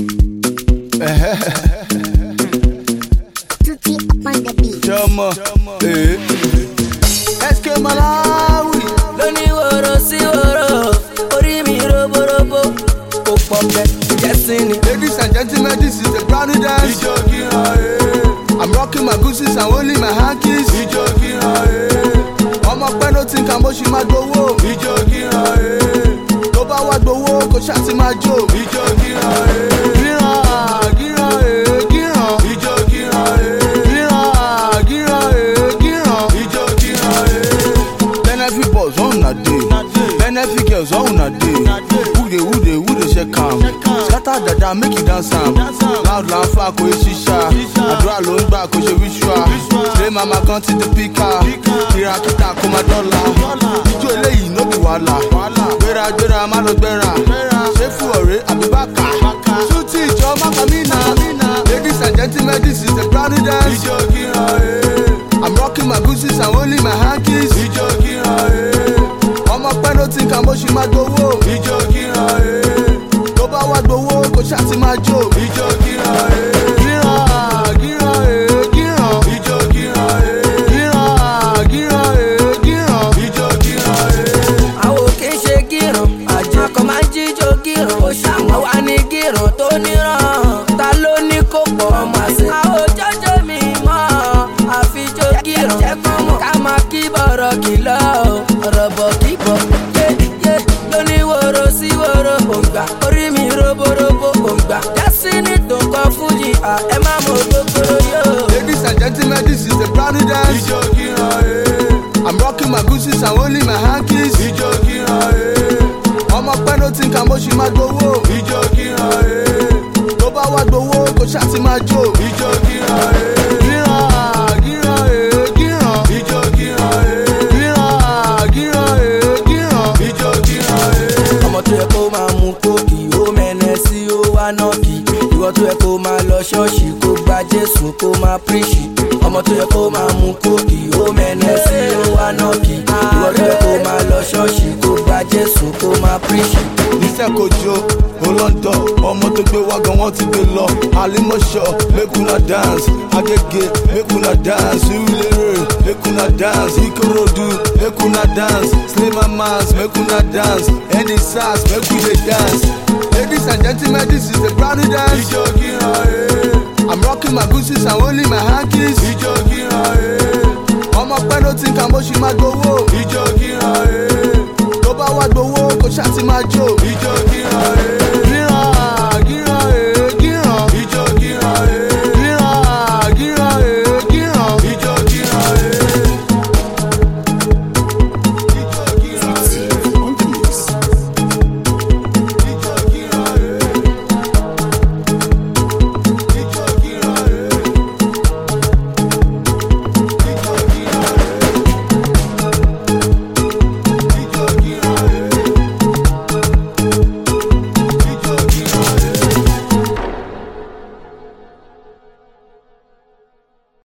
Tutti up on the beat. Chama, SK Malawi. Lóní woro sí woro, orí mi robo robo, kò pọ̀ bẹ́ẹ̀ jẹ́sìn ni. Ladies and gentlemen, this is the brownie dance. I'm rocking my gooses and holding my hankies. Ọmọ pẹ́ ló ti ń kà bó ṣe máa gbowó. Tó bá wá gbowó kò ṣáà ti máa jó. Gíran, gíran, gíran. Gíran, gíran, gíran. Benefit boys on una day. Benefit girls on una day. Who dey check am? Scatter dada make you dance am. Loud lanfa kò yé ṣíṣá. Àdúrà ló ń gbà kò ṣe ritual. Ṣé màmá kan ti di píkà? Kìràkìtà kò máa dọ́là. Ijó eléyìí no be wàhálà. Gbéra má lọ gbéra. Ṣé fún ọ̀rẹ́ àbí bàkà? Tútì ìjọ Mákàmínà. Ladies and gentlemen, this is the brownie dance. I'm rocking my gooses and holding my hankies. Ọmọ pẹ́ ló ti ń kà bó ṣe máa gbowó. Tó bá wá gbowó kò ṣáà ti máa jó. Gíran, gíran, gíran. Gíran, gíran. Àwọn kì í ṣe gíràn, àjẹ́ kan máa ń jíjó gíràn. Ó ṣàwọn wá ní gíràn tó níran. Ta ló ní kó pọ̀ ọmọ àṣẹ? Àwọn jọ́jọ́ mi mọ́, àfijó gíràn. Jẹ́ kán mọ̀ ká máa kí bọ̀rọ̀ kìlọ̀. Ọ̀rọ̀ bọ̀ kí bọ̀, yé lóní woro sí woro. Òǹgbà orí mi roborobo òǹgbà. Destiny tó ń kọ fújì, ẹ má mọ gbogbo yóò. Ladies and gentlemen, this is the brownie dance. I'm rocking my gooses and holding my hankies. Ọmọ pẹ́ ló ti ń kà bó ṣe máa gbowó. Tó bá wá gbowó kò ṣáà ti máa jó. Gíran, gíran, gíran. Gíran, gíran. Ọmọ tó yẹ kó máa mu kókì, ó mẹ́nẹ̀ sí ó wá nọ́ọ̀kì. Ìwọ tó yẹ kó máa lọ ṣọ́ọ̀ṣì, kó gba Jésù kó máa píríṣì. Ọmọ tó yẹ kó máa mu kókì, ó mẹ́nẹ̀ sí ó wá nọ́ọ̀kì. Ìwọ tó yẹ kó máa lọ ṣọ́ọ̀ṣì, kó gba Jésù kó máa píríṣì. Níṣẹ́ kò jó, Olóńdọ̀, ọmọ tó gbé wá gan wọ́n ti gbé lọ. Àlímọ̀ṣọ́, make una dance. Agége, make una dance. Surulere, make una dance. Ìkòròdú, make una dance. Slay Mamas, make una dance. Any sass, make we dey dance. Ladies and gentlemen, this is the brownie dance. I'm rocking my gooses and holding my hankies. Ọmọ pẹ́ ló ti ń kà bó ṣe máa gbowó. Tó bá wá gbowó kò ṣáà ti máa jó.